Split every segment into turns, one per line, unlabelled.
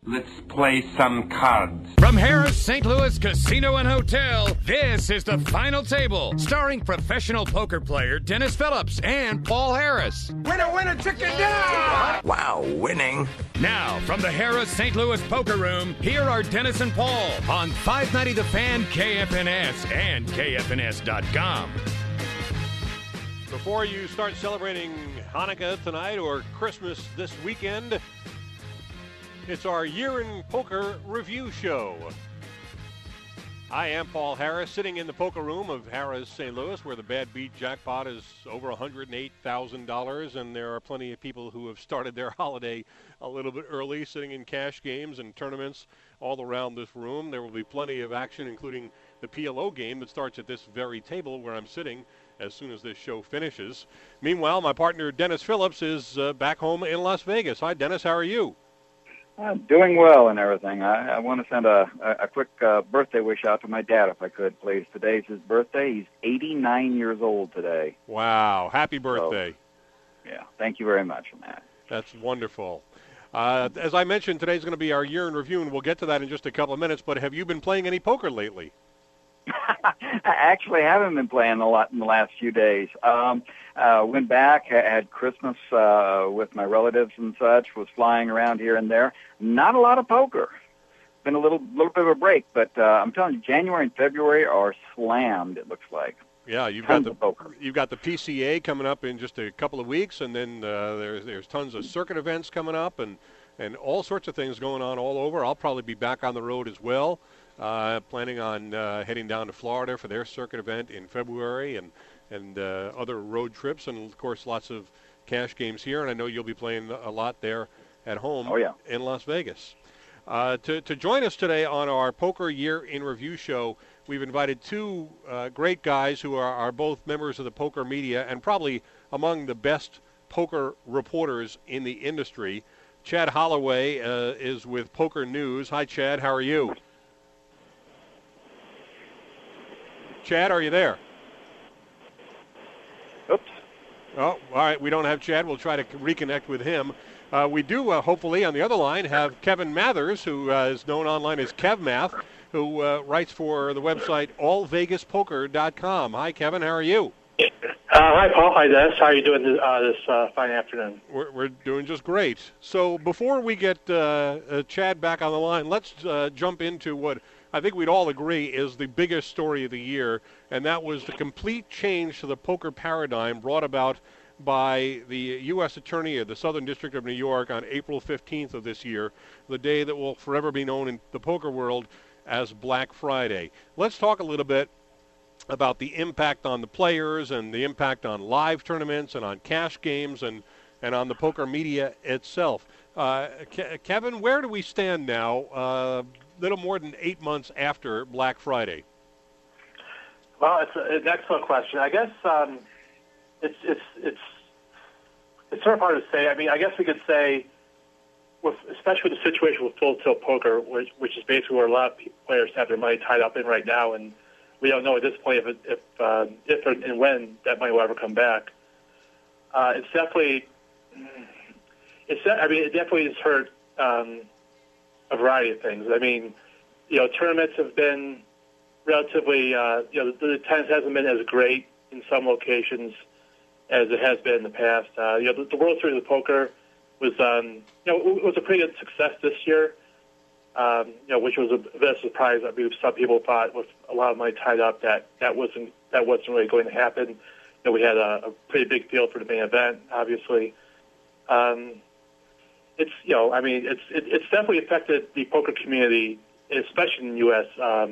Let's play some cards.
From Harrah's St. Louis Casino and Hotel, this is The Final Table, starring professional poker player Dennis Phillips and Paul Harris.
Winner, winner, chicken dinner!
Wow, winning.
Now, from the Harrah's St. Louis Poker Room, here are Dennis and Paul on 590 The Fan, KFNS, and KFNS.com.
Before you start celebrating Hanukkah tonight or Christmas this weekend, it's our Year in Poker review show. I am Paul Harris, sitting in the poker room of Harrah's St. Louis, where the Bad Beat jackpot is over $108,000, and there are plenty of people who have started their holiday a little bit early, sitting in cash games and tournaments all around this room. There will be plenty of action, including the PLO game that starts at this very table where I'm sitting as soon as this show finishes. Meanwhile, my partner Dennis Phillips is back home in Las Vegas. Hi, Dennis. How are you?
I'm doing well and everything. I want to send a quick birthday wish out to my dad, if I could, please. Today's his birthday. He's 89 years old today.
Wow. Happy birthday.
So, yeah. Thank you very much for that.
That's wonderful. As I mentioned, today's going to be our year in review, and we'll get to that in just a couple of minutes, but have you been playing any poker lately?
I actually haven't been playing a lot in the last few days. Went back, had Christmas with my relatives and such, was flying around here and there. Not a lot of poker. Been a little bit of a break, but I'm telling you, January and February are slammed, it looks like.
Yeah, you've
got
the PCA coming up in just a couple of weeks, and then there's tons of circuit events coming up, and all sorts of things going on all over. I'll probably be back on the road as well. Planning on heading down to Florida for their circuit event in February, and other road trips, and of course lots of cash games here. And I know you'll be playing a lot there at home in Las Vegas. To join us today on our Poker Year in Review show, we've invited two great guys who are both members of the poker media and probably among the best poker reporters in the industry. Chad Holloway is with Poker News. Hi, Chad. How are you? Chad, are you there?
Oops.
Oh, all right. We don't have Chad. We'll try to reconnect with him. We do, hopefully, on the other line, have Kevin Mathers, who is known online as KevMath, who writes for the website allvegaspoker.com. Hi, Kevin. How are you?
Hi, Paul. Hi, Dennis. How are you doing this fine afternoon?
We're doing just great. So before we get Chad back on the line, let's jump into what I think we'd all agree is the biggest story of the year, and that was the complete change to the poker paradigm brought about by the U.S. Attorney of the Southern District of New York on April 15th of this year, the day that will forever be known in the poker world as Black Friday. Let's talk a little bit about the impact on the players and the impact on live tournaments and on cash games and on the poker media itself. Kevin, where do we stand now, little more than 8 months after Black Friday?
Well, it's an excellent question. I guess it's sort of hard to say. I mean, I guess we could say, especially with the situation with full tilt poker, which is basically where a lot of players have their money tied up in right now, and we don't know at this point if and when that money will ever come back. It definitely has hurt a variety of things. I mean, tournaments have been relatively, the attendance hasn't been as great in some locations as it has been in the past. The World Series of Poker was, it was a pretty good success this year, which was a bit of a surprise. I mean, some people thought with a lot of money tied up that wasn't really going to happen. We had a pretty big field for the main event, obviously. It's definitely affected the poker community, especially in the U.S.,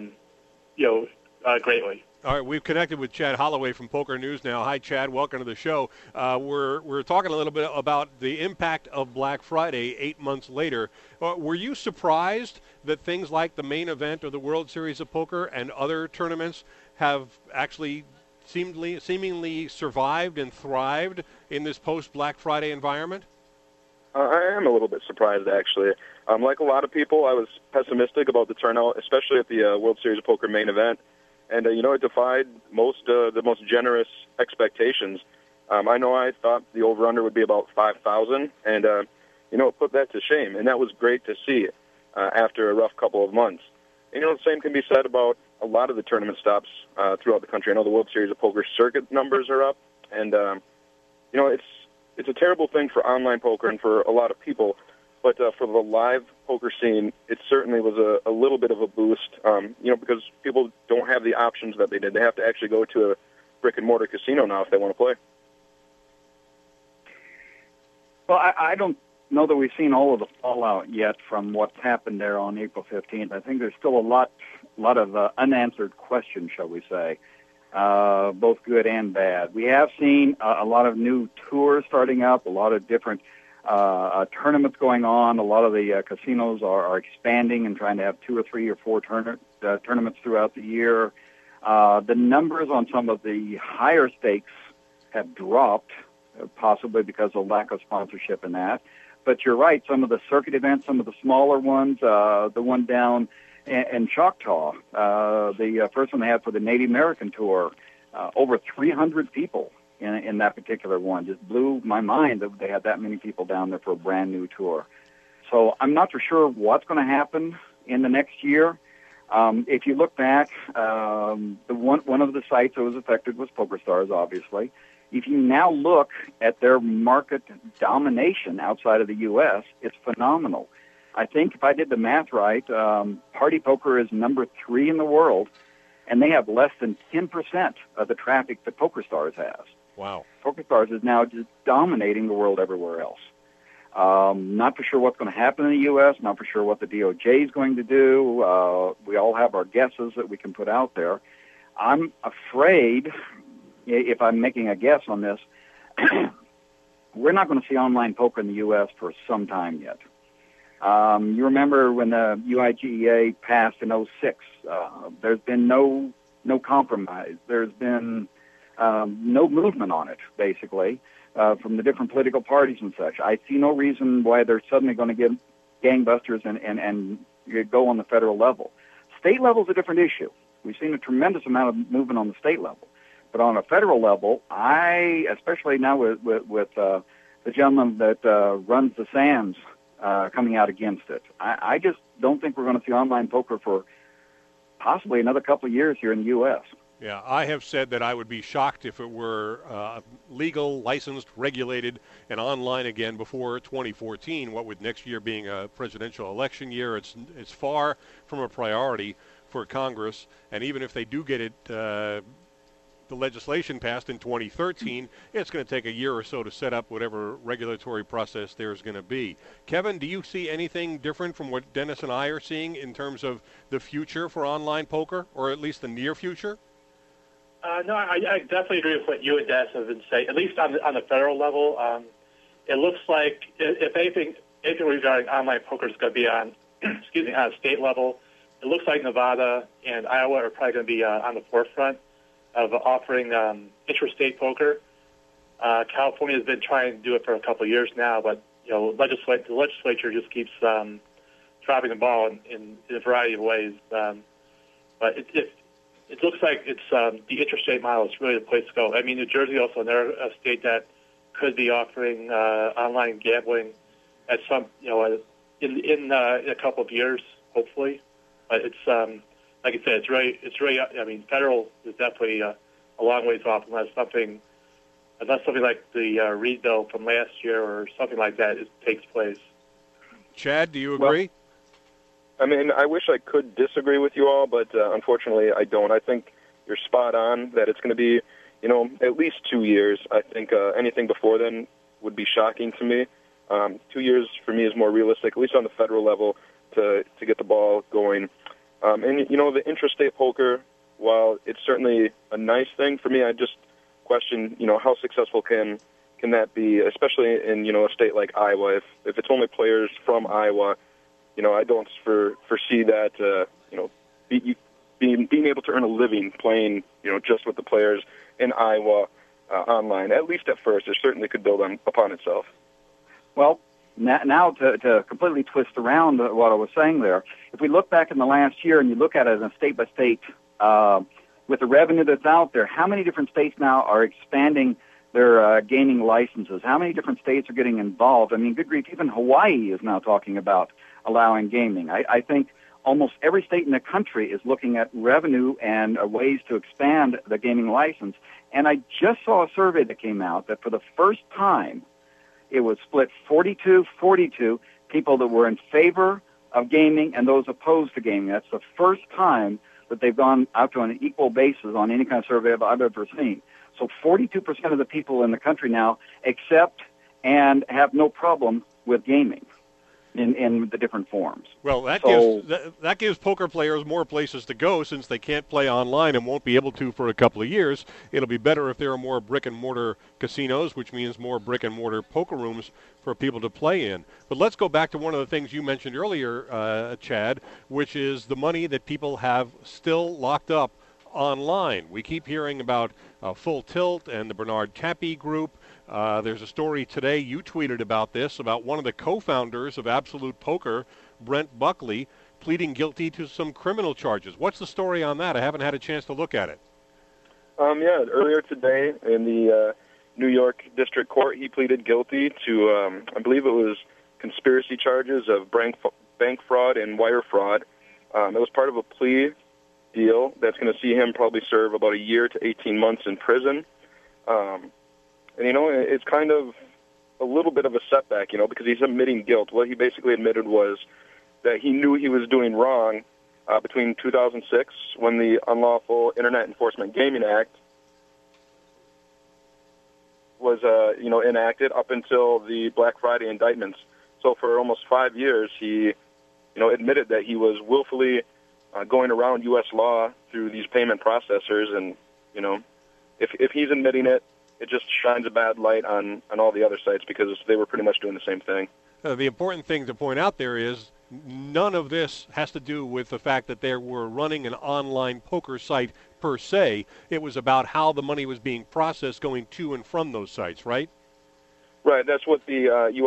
greatly.
All right, we've connected with Chad Holloway from Poker News now. Hi, Chad. Welcome to the show. We're talking a little bit about the impact of Black Friday 8 months later. Were you surprised that things like the main event of the World Series of Poker and other tournaments have actually seemingly survived and thrived in this post-Black Friday environment?
I am a little bit surprised, actually. Like a lot of people, I was pessimistic about the turnout, especially at the World Series of Poker main event. And, it defied the most generous expectations. I know I thought the over-under would be about 5,000, and, it put that to shame, and that was great to see. after a rough couple of months. And, the same can be said about a lot of the tournament stops throughout the country. I know the World Series of Poker circuit numbers are up, and it's a terrible thing for online poker and for a lot of people. But for the live poker scene, it certainly was a little bit of a boost, because people don't have the options that they did. They have to actually go to a brick-and-mortar casino now if they want to play.
Well, I don't know that we've seen all of the fallout yet from what's happened there on April 15th. I think there's still a lot of unanswered questions, shall we say, both good and bad. We have seen a lot of new tours starting up, a lot of different tournaments going on. A lot of the casinos are expanding and trying to have 2 or 3 or 4 tournaments throughout the year. The numbers on some of the higher stakes have dropped, possibly because of lack of sponsorship in that. But you're right, some of the circuit events, some of the smaller ones, the one down in Choctaw, the first one they had for the Native American Tour, over 300 people in that particular one. Just blew my mind that they had that many people down there for a brand new tour. So I'm not for sure what's going to happen in the next year. If you look back, one of the sites that was affected was PokerStars, obviously. If you now look at their market domination outside of the U.S., it's phenomenal. I think if I did the math right, Party Poker is number 3 in the world, and they have less than 10% of the traffic that PokerStars has.
Wow.
PokerStars is now just dominating the world everywhere else. Not for sure what's going to happen in the U.S., not for sure what the DOJ is going to do. We all have our guesses that we can put out there. I'm afraid, if I'm making a guess on this, we're not going to see online poker in the U.S. for some time yet. You remember when the UIGEA passed in 2006, there's been no compromise. There's been no movement on it, basically, from the different political parties and such. I see no reason why they're suddenly going to get gangbusters and go on the federal level. State level is a different issue. We've seen a tremendous amount of movement on the state level. But on a federal level, especially now with the gentleman that runs the Sands coming out against it, I just don't think we're going to see online poker for possibly another couple of years here in the U.S.
Yeah, I have said that I would be shocked if it were legal, licensed, regulated, and online again before 2014. What with next year being a presidential election year, it's far from a priority for Congress. And even if they do get it, the legislation passed in 2013, it's going to take a year or so to set up whatever regulatory process there's going to be. Kevin, do you see anything different from what Dennis and I are seeing in terms of the future for online poker, or at least the near future?
No, I definitely agree with what you and Dennis have been saying, at least on the federal level. It looks like, if anything regarding online poker is going to be on, on a state level, it looks like Nevada and Iowa are probably going to be on the forefront of offering interstate poker. California has been trying to do it for a couple of years now, but the legislature just keeps dropping the ball in a variety of ways. But it looks like it's the interstate model is really the place to go. I mean, New Jersey also, they're a state that could be offering online gambling at some, in a couple of years, hopefully. But it's like I said, it's really. I mean, federal is definitely a long ways off unless something like the Reed bill from last year or something like that takes place.
Chad, do you agree?
Well, I mean, I wish I could disagree with you all, but unfortunately I don't. I think you're spot on that it's going to be, at least 2 years. I think anything before then would be shocking to me. 2 years for me is more realistic, at least on the federal level, to get the ball going. And, the intrastate poker, while it's certainly a nice thing for me, I just question, how successful can that be, especially in, a state like Iowa. If it's only players from Iowa, I don't foresee that, being able to earn a living playing, just with the players in Iowa online. At least at first, it certainly could build upon itself.
Well, now to completely twist around what I was saying there, if we look back in the last year and you look at it as a state-by-state, with the revenue that's out there, how many different states now are expanding their gaming licenses? How many different states are getting involved? I mean, good grief, even Hawaii is now talking about allowing gaming. I think almost every state in the country is looking at revenue and ways to expand the gaming license. And I just saw a survey that came out that for the first time, it was split 42-42, people that were in favor of gaming and those opposed to gaming. That's the first time that they've gone out to an equal basis on any kind of survey I've ever seen. So 42% of the people in the country now accept and have no problem with gaming in the different forms.
Well, that gives poker players more places to go since they can't play online and won't be able to for a couple of years. It'll be better if there are more brick-and-mortar casinos, which means more brick-and-mortar poker rooms for people to play in. But let's go back to one of the things you mentioned earlier, Chad, which is the money that people have still locked up online. We keep hearing about Full Tilt and the Bernard Tapie Group. There's a story today, you tweeted about this, about one of the co-founders of Absolute Poker, Brent Buckley, pleading guilty to some criminal charges. What's the story on that? I haven't had a chance to look at it.
Earlier today in the New York District Court, he pleaded guilty to, I believe it was conspiracy charges of bank fraud and wire fraud. It was part of a plea deal that's going to see him probably serve about a year to 18 months in prison. And, it's kind of a little bit of a setback, because he's admitting guilt. What he basically admitted was that he knew he was doing wrong between 2006, when the Unlawful Internet Enforcement Gaming Act was, enacted, up until the Black Friday indictments. So for almost 5 years, he, admitted that he was willfully going around U.S. law through these payment processors. And, if he's admitting it, it just shines a bad light on all the other sites because they were pretty much doing the same thing.
The important thing to point out there is none of this has to do with the fact that they were running an online poker site per se. It was about how the money was being processed going to and from those sites, right?
Right. That's what the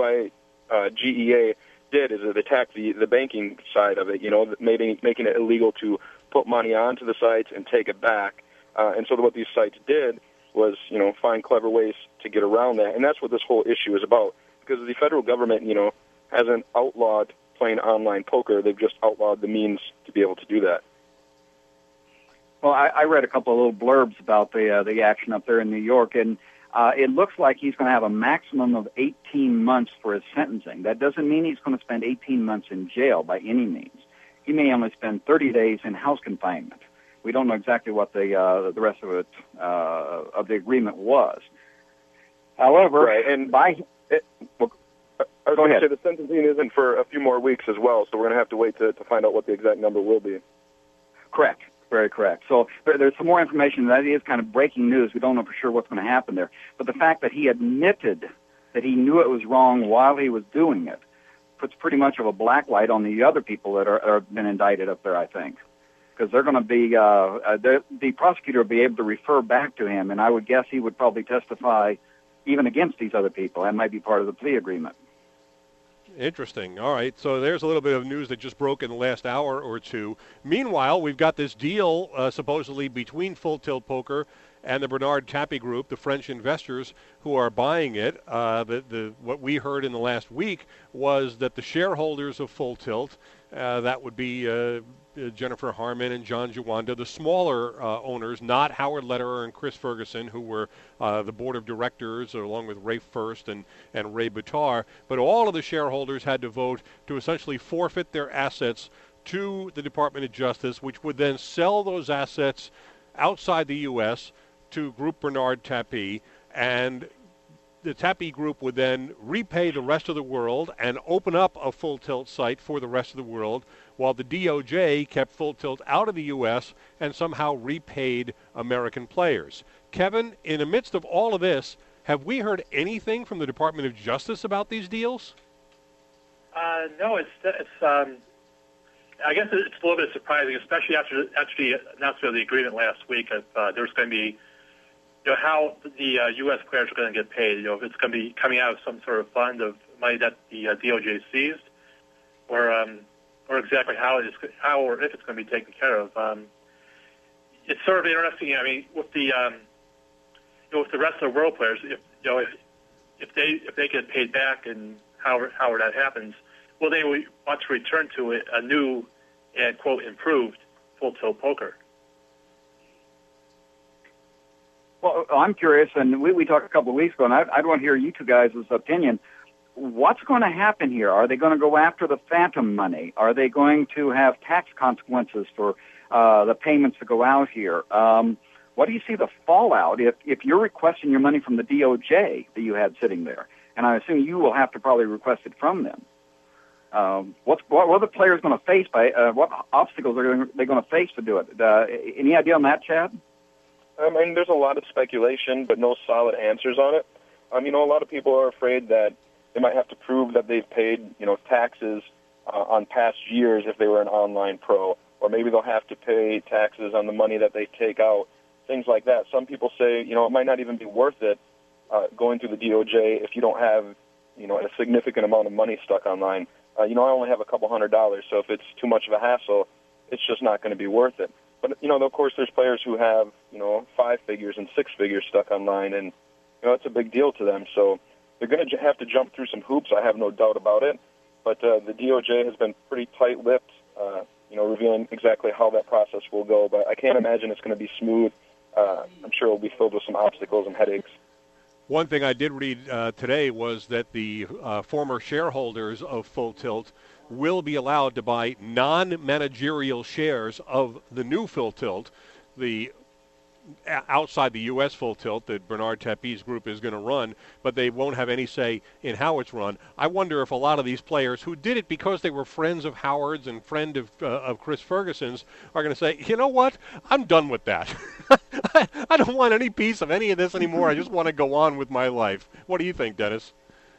UIGEA did, is it attacked the banking side of it, making it illegal to put money onto the sites and take it back. And so what these sites did was, find clever ways to get around that. And that's what this whole issue is about. Because the federal government, hasn't outlawed playing online poker. They've just outlawed the means to be able to do that.
Well, I read a couple of little blurbs about the action up there in New York, and it looks like he's going to have a maximum of 18 months for his sentencing. That doesn't mean he's going to spend 18 months in jail by any means. He may only spend 30 days in house confinement. We don't know exactly what the rest of it of the agreement was. However,
right, and
go ahead.
Say the sentencing isn't for a few more weeks as well, so we're going to have to wait to find out what the exact number will be.
Correct. Very correct. So there's some more information. That is kind of breaking news. We don't know for sure what's going to happen there. But the fact that he admitted that he knew it was wrong while he was doing it puts pretty much of a black light on the other people that are been indicted up there, I think. Because they're going to be, the prosecutor will be able to refer back to him, and I would guess he would probably testify even against these other people. That might be part of the plea agreement.
Interesting. All right. So there's a little bit of news that just broke in the last hour or two. Meanwhile, we've got this deal supposedly between Full Tilt Poker and the Bernard Tapie Group, the French investors who are buying it. What we heard in the last week was that the shareholders of Full Tilt, that would be Jennifer Harmon and John Jawanda, the smaller owners, not Howard Lederer and Chris Ferguson, who were the board of directors, along with Ray First and Ray Bitar. But all of the shareholders had to vote to essentially forfeit their assets to the Department of Justice, which would then sell those assets outside the U.S. to Group Bernard Tapie, and the Tapie Group would then repay the rest of the world and open up a Full Tilt site for the rest of the world, while the DOJ kept Full Tilt out of the U.S. and somehow repaid American players. Kevin, in the midst of all of this, have we heard anything from the Department of Justice about these deals?
No, it's I guess it's a little bit surprising, especially after the announcement of the agreement last week. There's going to be, how the U.S. players are going to get paid. If it's going to be coming out of some sort of fund of money that the DOJ seized, or exactly how or if it's going to be taken care of. It's sort of interesting. I mean, with the with the rest of the world players, if they get paid back and however that happens, will they want to return to a new and, quote, improved full tilt poker?
Well, I'm curious, and we talked a couple of weeks ago, and I'd want to hear you two guys' opinion. What's going to happen here? Are they going to go after the phantom money? Are they going to have tax consequences for the payments to go out here? What do you see the fallout if you're requesting your money from the DOJ that you had sitting there? And I assume you will have to probably request it from them. What are the players going to face? What obstacles are they going to face to do it? Any idea on that, Chad?
I mean, there's a lot of speculation, but no solid answers on it. You know, a lot of people are afraid that they might have to prove that they've paid, you know, taxes on past years if they were an online pro, or maybe they'll have to pay taxes on the money that they take out, things like that. Some people say, you know, it might not even be worth it going through the DOJ if you don't have, you know, a significant amount of money stuck online. You know, I only have a couple $100, so if it's too much of a hassle, it's just not going to be worth it. But, you know, of course, there's players who have, you know, 5 figures and 6 figures stuck online, and, you know, it's a big deal to them. So they're going to have to jump through some hoops, I have no doubt about it. But the DOJ has been pretty tight-lipped, you know, revealing exactly how that process will go. But I can't imagine it's going to be smooth. I'm sure it will be filled with some obstacles and headaches.
One thing I did read today was that the former shareholders of Full Tilt will be allowed to buy non-managerial shares of the new Full Tilt, the outside the U.S. Full Tilt that Bernard Tapie's group is going to run, but they won't have any say in how it's run. I wonder if a lot of these players who did it because they were friends of Howard's and friend of Chris Ferguson's are going to say, you know what, I'm done with that. I don't want any piece of any of this anymore. I just want to go on with my life. What do you think, Dennis?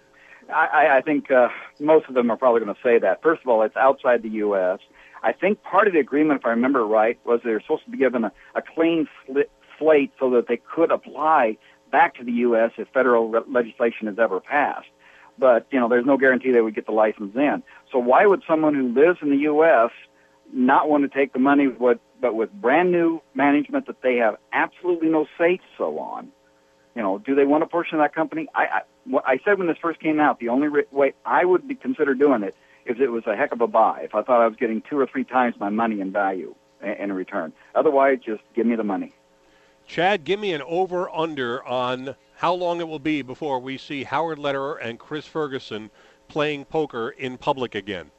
I think most of them are probably going to say that. First of all, it's outside the U.S. I think part of the agreement, if I remember right, was they were supposed to be given a clean slate so that they could apply back to the U.S. if federal legislation is ever passed. But, you know, there's no guarantee they would get the license in. So why would someone who lives in the U.S. not want to take the money but with brand new management that they have absolutely no say-so on? You know, do they want a portion of that company? I said when this first came out, the only way I would consider doing it is it was a heck of a buy. If I thought I was getting 2 or 3 times my money in value in return. Otherwise, just give me the money.
Chad, give me an over-under on how long it will be before we see Howard Lederer and Chris Ferguson playing poker in public again.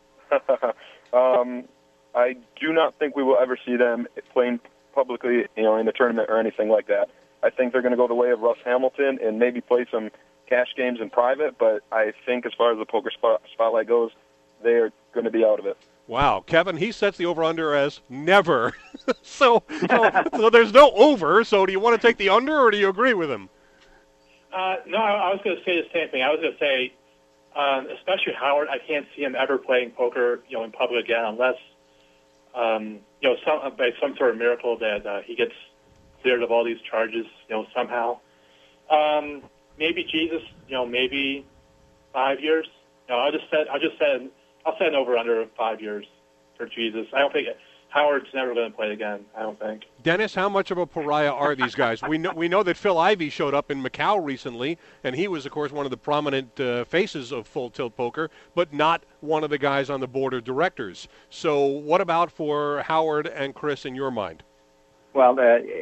I do not think we will ever see them playing publicly, you know, in a tournament or anything like that. I think they're going to go the way of Russ Hamilton and maybe play some cash games in private, but I think as far as the poker spotlight goes, they are going to be out of it.
Wow. Kevin, he sets the over-under as never. so there's no over, so do you want to take the under or do you agree with him?
No, I was going to say the same thing. I was going to say, especially Howard, I can't see him ever playing poker, you know, in public again unless, you know, by some sort of miracle that he gets cleared of all these charges, you know, somehow. Maybe Jesus, you know, maybe 5 years. No, I'll set an over under 5 years for Jesus. I don't think Howard's never going to play again. I don't think.
Dennis, how much of a pariah are these guys? We know that Phil Ivey showed up in Macau recently, and he was, of course, one of the prominent faces of Full Tilt Poker, but not one of the guys on the board of directors. So, what about for Howard and Chris in your mind?
Well,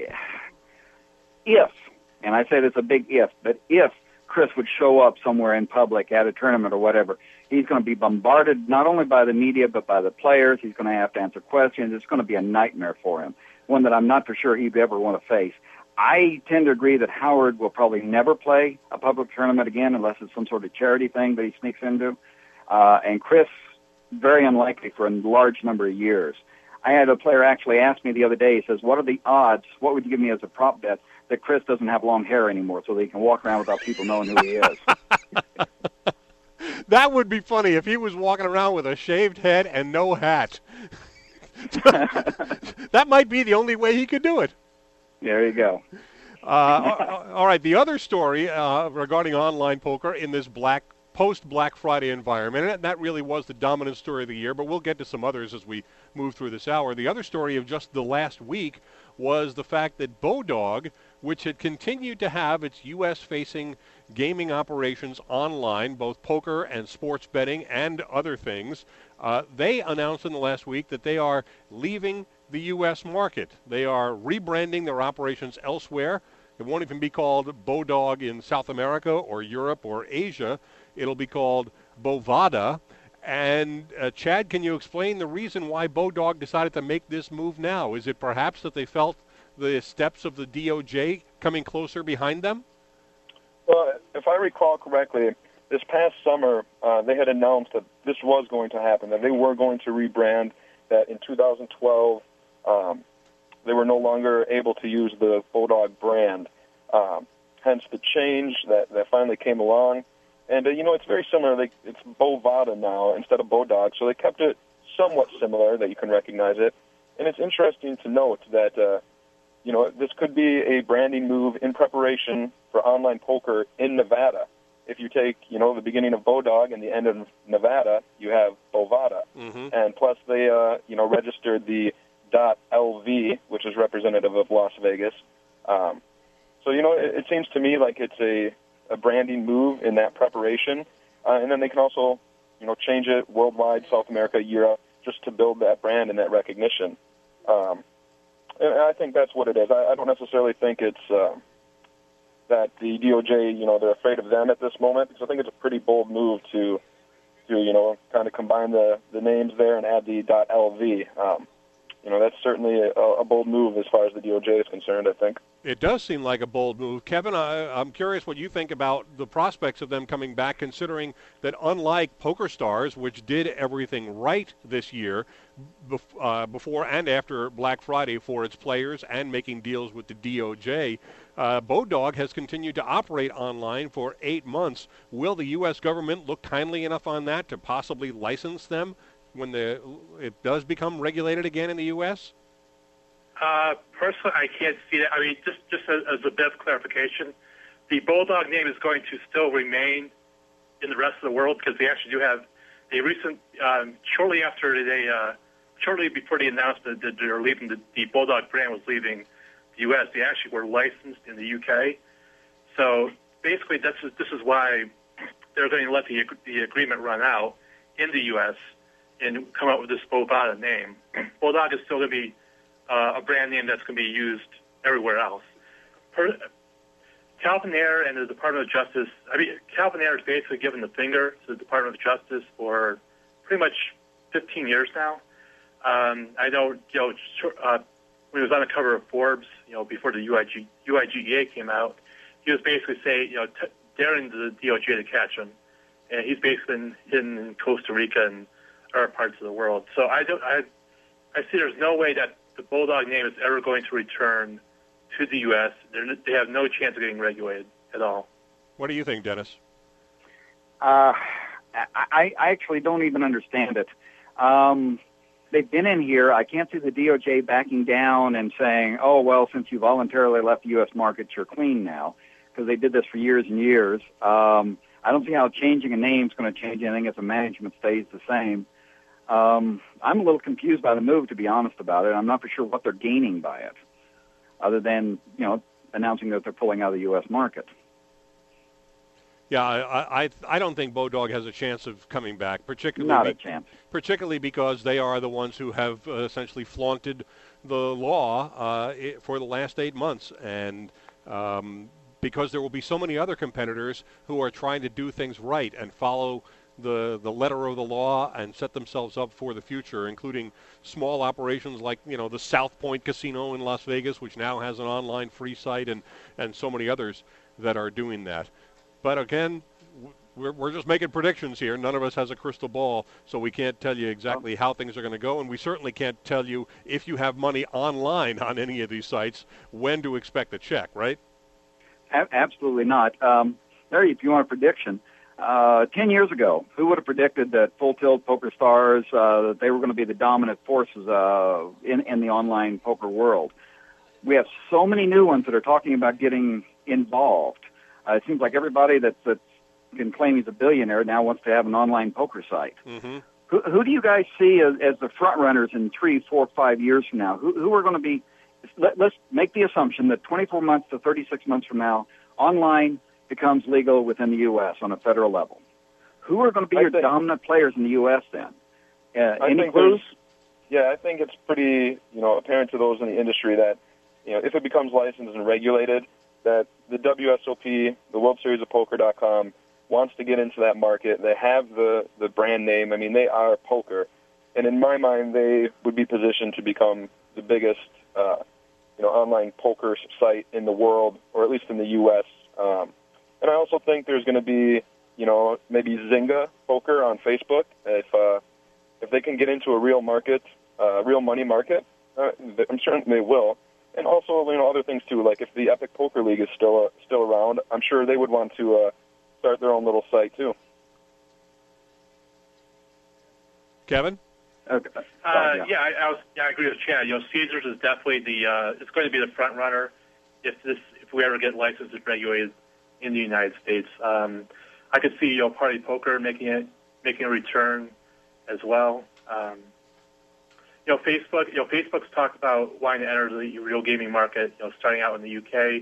if, and I say it's a big if, but if Chris would show up somewhere in public at a tournament or whatever, he's going to be bombarded not only by the media but by the players. He's going to have to answer questions. It's going to be a nightmare for him, one that I'm not for sure he'd ever want to face. I tend to agree that Howard will probably never play a public tournament again unless it's some sort of charity thing that he sneaks into. And Chris, very unlikely for a large number of years. I had a player actually ask me the other day, he says, what are the odds, what would you give me as a prop bet, that Chris doesn't have long hair anymore so that he can walk around without people knowing who he is?
That would be funny if he was walking around with a shaved head and no hat. That might be the only way he could do it.
There you go.
All right, the other story regarding online poker in this post-Black Friday environment, and that really was the dominant story of the year, but we'll get to some others as we move through this hour. The other story of just the last week was the fact that Bodog, which had continued to have its U.S.-facing gaming operations online, both poker and sports betting and other things. They announced in the last week that they are leaving the U.S. market. They are rebranding their operations elsewhere. It won't even be called Bodog in South America or Europe or Asia. It'll be called Bovada. And Chad, can you explain the reason why Bodog decided to make this move now? Is it perhaps that they felt the steps of the DOJ coming closer behind them?
Well, if I recall correctly, this past summer they had announced that this was going to happen, that they were going to rebrand, that in 2012 they were no longer able to use the Bodog brand. Hence the change that finally came along. And, it's very similar. It's Bovada now instead of Bodog, so they kept it somewhat similar that you can recognize it. And it's interesting to note that, this could be a branding move in preparation for online poker in Nevada. If you take, the beginning of Bodog and the end of Nevada, you have Bovada. Mm-hmm. And plus they, registered the .lv, which is representative of Las Vegas. So, it seems to me like it's a branding move in that preparation. And then they can also, change it worldwide, South America, Europe, just to build that brand and that recognition. And I think that's what it is. I don't necessarily think it's that the DOJ, they're afraid of them at this moment, because I think it's a pretty bold move to kind of combine the names there and add the .lv. That's certainly a bold move as far as the DOJ is concerned, I think.
It does seem like a bold move. Kevin, I'm curious what you think about the prospects of them coming back, considering that unlike PokerStars, which did everything right this year, before and after Black Friday for its players and making deals with the DOJ, Bodog has continued to operate online for 8 months. Will the U.S. government look kindly enough on that to possibly license them when it does become regulated again in the U.S.?
Personally, I can't see that. I mean, just as a bit of clarification, the Bodog name is going to still remain in the rest of the world, because they actually do have a recent, shortly before the announcement that they're leaving, the Bodog brand was leaving the U.S., they actually were licensed in the U.K. So basically, this is why they're going to let the agreement run out in the U.S. and come up with this Bovada name. Bodog is still going to be a brand name that's going to be used everywhere else. Calvin Ayre and the Department of Justice, Calvin Ayre has basically given the finger to the Department of Justice for pretty much 15 years now. I know, when he was on the cover of Forbes, before the UIGEA came out, he was basically saying, daring the DOJ to catch him. And he's basically been hidden in Costa Rica and other parts of the world. So I see there's no way that the Bodog name is ever going to return to the U.S. They have no chance of getting regulated at all.
What do you think, Dennis?
I actually don't even understand it. They've been in here. I can't see the DOJ backing down and saying, oh, well, since you voluntarily left the U.S. market, you're clean now, because they did this for years and years. I don't see how changing a name is going to change anything if the management stays the same. I'm a little confused by the move, to be honest about it. I'm not for sure what they're gaining by it, other than, announcing that they're pulling out of the U.S. market.
Yeah, I don't think Bodog has a chance of coming back, particularly
not a chance.
Particularly because they are the ones who have essentially flaunted the law for the last 8 months, and because there will be so many other competitors who are trying to do things right and follow the letter of the law and set themselves up for the future, including small operations like, the South Point Casino in Las Vegas, which now has an online free site, and so many others that are doing that. But again, we're just making predictions here. None of us has a crystal ball, so we can't tell you exactly how things are going to go, and we certainly can't tell you, if you have money online on any of these sites, when to expect a check, right?
Absolutely not. Larry, if you want a prediction, 10 years ago, who would have predicted that Full Tilt, PokerStars, that they were going to be the dominant forces in the online poker world? We have so many new ones that are talking about getting involved. It seems like everybody that can claim he's a billionaire now wants to have an online poker site. Mm-hmm. Who do you guys see as the front runners in 3, 4, 5 years from now? Who are going to be? Let's make the assumption that 24 months to 36 months from now, online becomes legal within the U.S. on a federal level, who are going to be your dominant players in the U.S. then? Any clues?
Yeah, I think it's pretty, apparent to those in the industry that, if it becomes licensed and regulated, that the WSOP, the World Series of Poker.com, wants to get into that market. They have the brand name. I mean, they are poker. And in my mind, they would be positioned to become the biggest, online poker site in the world, or at least in the U.S. And I also think there's going to be, maybe Zynga Poker on Facebook. If they can get into a real market, real money market, I'm sure they will. And also, other things too. Like if the Epic Poker League is still around, I'm sure they would want to start their own little site too.
Kevin?
Okay.
I agree with Chad. Caesars is definitely it's going to be the front runner if we ever get licensed and regulated in the United States. I could see Party Poker making a return as well. Facebook's talked about wanting to enter the real gaming market. Starting out in the UK.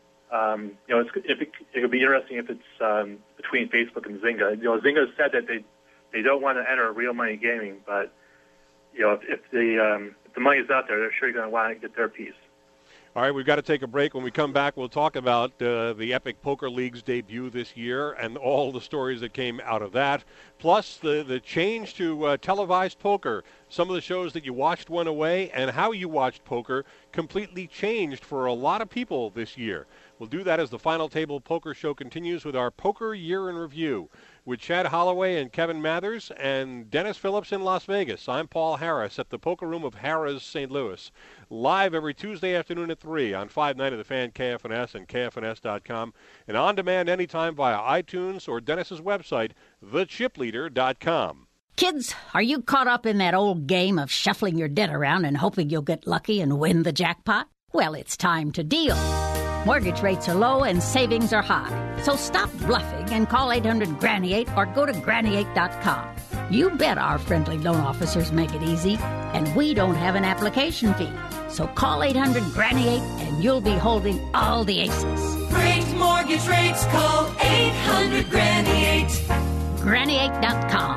It could be interesting if it's between Facebook and Zynga. Zynga has said that they don't want to enter real money gaming, but if the money is out there, they're sure going to want to get their piece.
All right, we've got to take a break. When we come back, we'll talk about the Epic Poker League's debut this year and all the stories that came out of that, plus the change to televised poker. Some of the shows that you watched went away, and how you watched poker completely changed for a lot of people this year. We'll do that as the Final Table Poker Show continues with our Poker Year in Review with Chad Holloway and Kevin Mathers and Dennis Phillips in Las Vegas. I'm Paul Harris at the Poker Room of Harrah's St. Louis. Live every Tuesday afternoon at 3 on 590 The Fan, KFNS, and KFNS.com. And on demand anytime via iTunes or Dennis's website, thechipleader.com.
Kids, are you caught up in that old game of shuffling your debt around and hoping you'll get lucky and win the jackpot? Well, it's time to deal. Mortgage rates are low and savings are high. So stop bluffing and call 800-GRANNY8 or go to granny8.com. You bet our friendly loan officers make it easy, and we don't have an application fee. So call 800-GRANNY8 and you'll be holding all the aces.
Great mortgage rates, call 800-GRANNY8.
Granny8.com.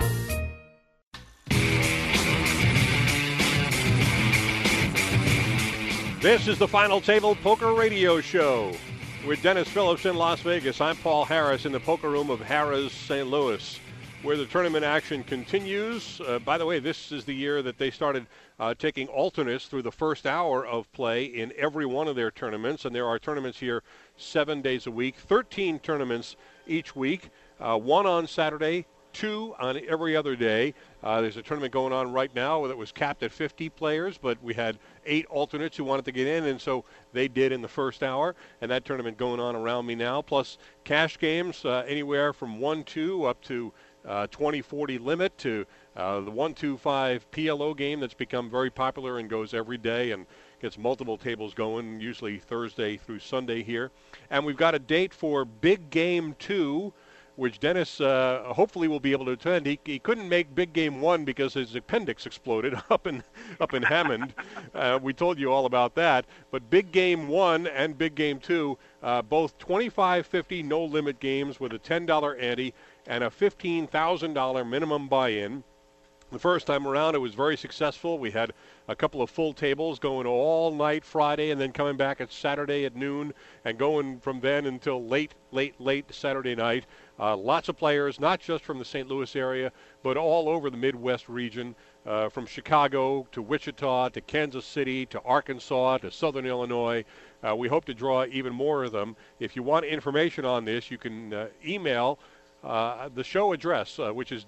This is the Final Table Poker Radio Show with Dennis Phillips in Las Vegas. I'm Paul Harris in the Poker Room of Harrah's St. Louis, where the tournament action continues. By the way, this is the year that they started taking alternates through the first hour of play in every one of their tournaments, and there are tournaments here 7 days a week, 13 tournaments each week, one on Saturday, 2 on every other day. There's a tournament going on right now that was capped at 50 players, but we had 8 alternates who wanted to get in, and so they did in the first hour, and that tournament going on around me now, plus cash games anywhere from 1-2 up to 20-40 limit to the 1-2-5 PLO game that's become very popular and goes every day and gets multiple tables going, usually Thursday through Sunday here. And we've got a date for Big Game 2, which Dennis hopefully will be able to attend. He couldn't make Big Game 1 because his appendix exploded up in Hammond. We told you all about that. But Big Game 1 and Big Game 2, both $25.50 no-limit games with a $10 ante and a $15,000 minimum buy-in. The first time around, it was very successful. We had a couple of full tables going all night Friday and then coming back at Saturday at noon and going from then until late Saturday night. Lots of players, not just from the St. Louis area, but all over the Midwest region, from Chicago to Wichita to Kansas City to Arkansas to Southern Illinois. We hope to draw even more of them. If you want information on this, you can email the show address, which is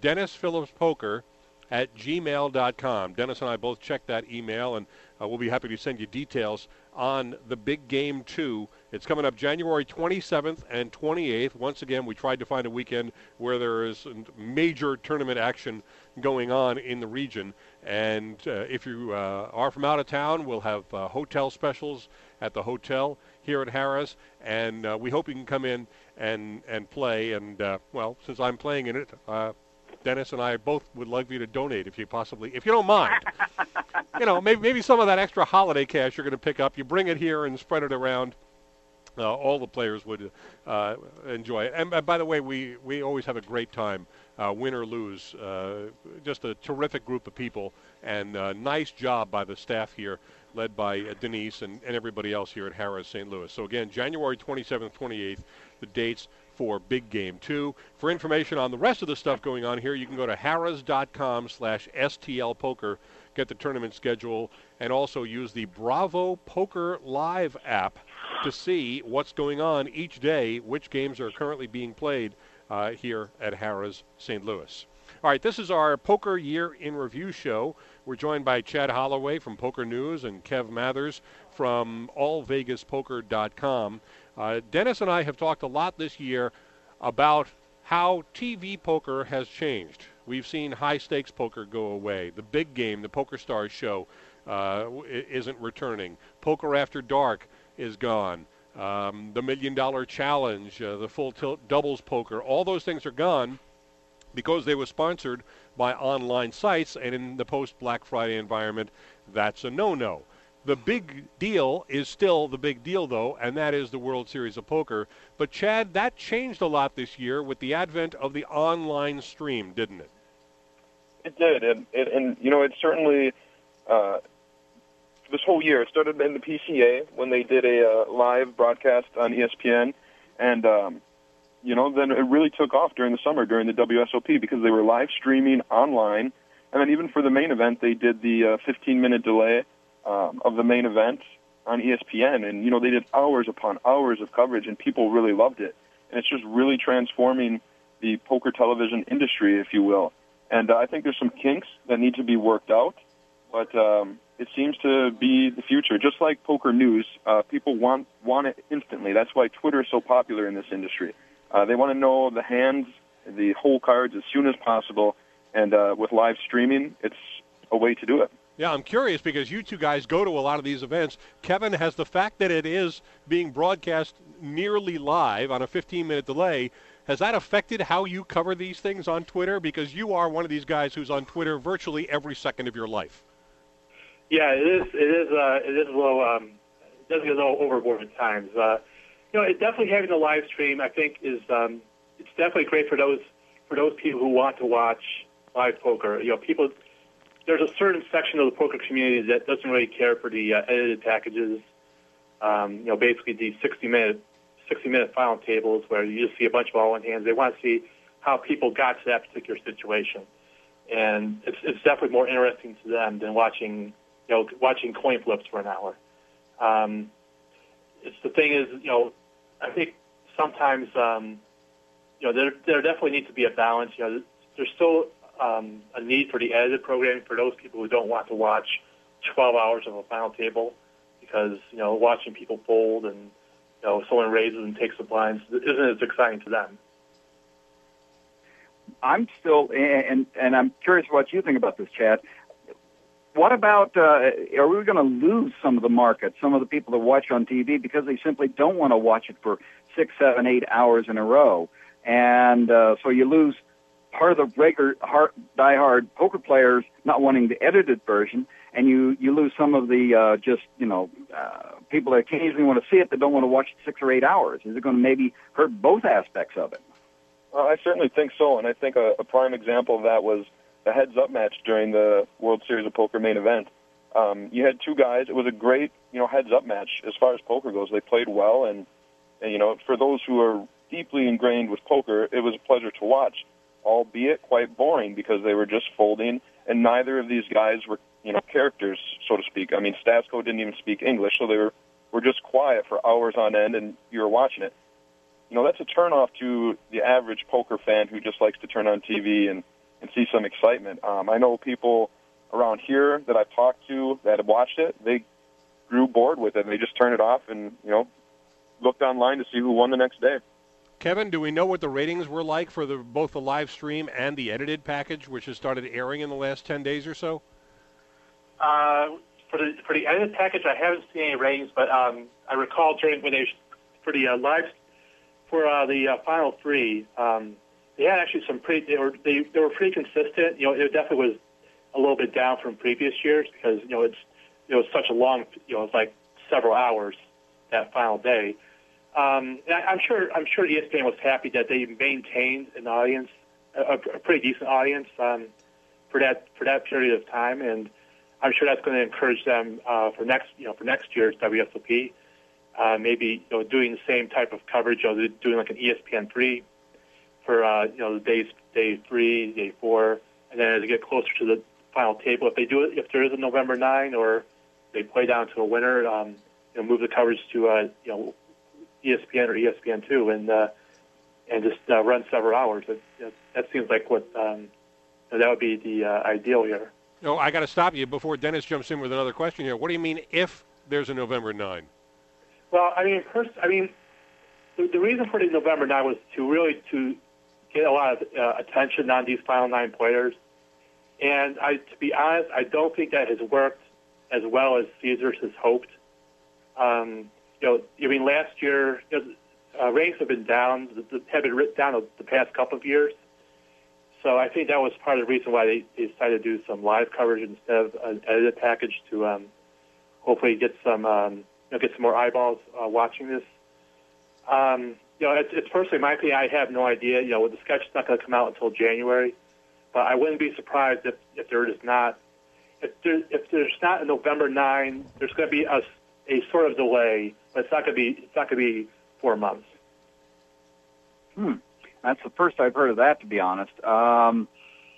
DennisPhillipsPoker@gmail.com. Dennis and I both checked that email, and we'll be happy to send you details on the Big Game 2. It's coming up January 27th and 28th. Once again, we tried to find a weekend where there is major tournament action going on in the region. And if you are from out of town, we'll have hotel specials at the hotel here at Harrah's. And we hope you can come in and play. And, well, since I'm playing in it, Dennis and I both would like you to donate if you don't mind. Maybe some of that extra holiday cash you're going to pick up, you bring it here and spread it around all the players would enjoy it. And by the way, we always have a great time, win or lose. Just a terrific group of people, and nice job by the staff here, led by Denise and everybody else here at Harrah's St. Louis. So again, January 27th, 28th, the dates for Big Game 2. For information on the rest of the stuff going on here, you can go to harrahs.com/STLpoker, get the tournament schedule, and also use the Bravo Poker Live app to see what's going on each day, which games are currently being played here at Harrah's St. Louis. All right, this is our Poker Year in Review show. We're joined by Chad Holloway from Poker News and Kev Mathers from allvegaspoker.com. Dennis and I have talked a lot this year about how TV poker has changed. We've seen high-stakes poker go away. The big game, the Poker Stars show, isn't returning. Poker After Dark is gone. The $1 Million Challenge, the Full Tilt Doubles Poker, all those things are gone because they were sponsored by online sites, and in the post-Black Friday environment, that's a no-no. The big deal is still the big deal, though, and that is the World Series of Poker. But, Chad, that changed a lot this year with the advent of the online stream, didn't it?
It did, and you know, it certainly, this whole year, it started in the PCA when they did a live broadcast on ESPN, and, you know, then it really took off during the summer, during the WSOP, because they were live streaming online, and then even for the main event, they did the 15-minute delay of the main event on ESPN, and, you know, they did hours upon hours of coverage, and people really loved it, and it's just really transforming the poker television industry, if you will. And I think there's some kinks that need to be worked out, but it seems to be the future. Just like Poker News, people want it instantly. That's why Twitter is so popular in this industry. They want to know the hands, the whole cards as soon as possible, and with live streaming, it's a way to do it.
Yeah, I'm curious because you two guys go to a lot of these events. Kevin, has the fact that it is being broadcast nearly live on a 15-minute delay, has that affected how you cover these things on Twitter? Because you are one of these guys who's on Twitter virtually every second of your life.
Yeah, it is a little, it does get a little overboard at times. You know, it definitely having a live stream, I think, is it's definitely great for those people who want to watch live poker. You know, people. There's a certain section of the poker community that doesn't really care for the edited packages. You know, basically the 60-minute final tables where you just see a bunch of all-in hands. They want to see how people got to that particular situation, and it's definitely more interesting to them than watching coin flips for an hour. It's the thing is, you know, I think sometimes you know there definitely needs to be a balance. You know, there's still a need for the edited programming for those people who don't want to watch 12 hours of a final table, because, you know, watching people fold and, you know, someone raises and takes the blinds isn't as exciting to them.
I'm still, and I'm curious what you think about this, Chad. What about, are we going to lose some of the market, some of the people that watch on TV because they simply don't want to watch it for 6, 7, 8 hours in a row? And so you lose part of the regular diehard poker players not wanting the edited version, and you lose some of the people that occasionally want to see it that don't want to watch it 6 or 8 hours. Is it going to maybe hurt both aspects of it?
Well, I certainly think so, and I think a prime example of that was the heads-up match during the World Series of Poker main event. You had two guys. It was a great, you know, heads-up match as far as poker goes. They played well, and you know, for those who are deeply ingrained with poker, it was a pleasure to watch, albeit quite boring because they were just folding, and neither of these guys were, you know, characters, so to speak. I mean, Stasco didn't even speak English, so they were just quiet for hours on end, and you were watching it. You know, that's a turnoff to the average poker fan who just likes to turn on TV and see some excitement. I know people around here that I've talked to that have watched it, they grew bored with it, and they just turned it off and, you know, looked online to see who won the next day.
Kevin, do we know what the ratings were like for both the live stream and the edited package, which has started airing in the last 10 days or so?
For the edited package, I haven't seen any ratings, but I recall during when they for the final three, they had actually some they were pretty consistent. You know, it definitely was a little bit down from previous years because, you know, it's such a long, you know, it's like several hours that final day. And I'm sure ESPN was happy that they maintained an audience, a pretty decent audience for that period of time, and I'm sure that's going to encourage them for next year's WSOP. Maybe doing the same type of coverage, doing like an ESPN3 for the day 3, day 4, and then as they get closer to the final table, if there is a November 9 or they play down to a winner, move the coverage to ESPN or ESPN2 and just run several hours. That seems like what that would be the ideal here.
No, I got to stop you before Dennis jumps in with another question here. What do you mean if there's a November 9?
Well, the reason for the November 9 was to get a lot of attention on these final 9 players. And to be honest, I don't think that has worked as well as Caesars has hoped. Last year, ratings have been down. Have been written down the past couple of years. So I think that was part of the reason why they decided to do some live coverage instead of an edited package to hopefully get some more eyeballs watching this. It's personally my opinion. I have no idea. The sketch is not going to come out until January, but I wouldn't be surprised if there is not. If there's not a November 9, there's going to be a sort of delay, but it's not going to be 4 months.
That's the first I've heard of that, to be honest. What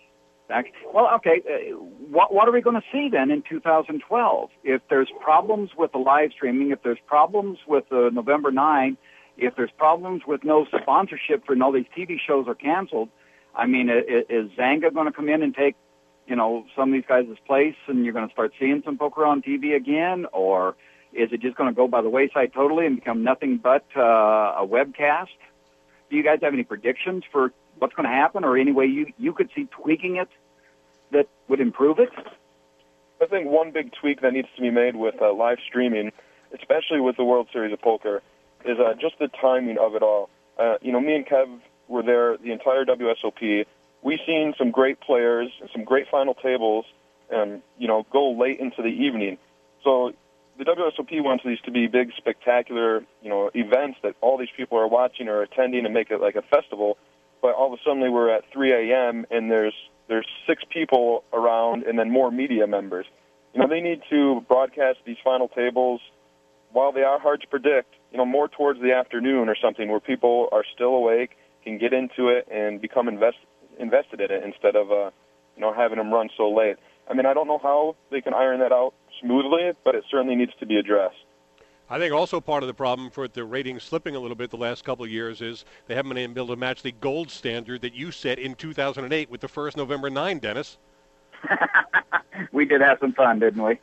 are we going to see then in 2012? If there's problems with the live streaming, if there's problems with the November 9, if there's problems with no sponsorship for all these TV shows are canceled, is Zanga going to come in and take, some of these guys' place and you're going to start seeing some poker on TV again? Or is it just going to go by the wayside totally and become nothing but a webcast? Do you guys have any predictions for what's going to happen or any way you could see tweaking it that would improve it?
I think one big tweak that needs to be made with live streaming, especially with the World Series of Poker, is just the timing of it all. Me and Kev were there the entire WSOP. We've seen some great players, some great final tables, and, go late into the evening. So the WSOP wants these to be big, spectacular, events that all these people are watching or attending and make it like a festival. But all of a sudden we're at 3 a.m. and there's 6 people around and then more media members. They need to broadcast these final tables while they are hard to predict, more towards the afternoon or something where people are still awake, can get into it and become invested in it instead of, having them run so late. I don't know how they can iron that out smoothly, but it certainly needs to be addressed.
I think also part of the problem for the ratings slipping a little bit the last couple of years is they haven't been able to match the gold standard that you set in 2008 with the first November 9, Dennis.
We did have some fun, didn't we?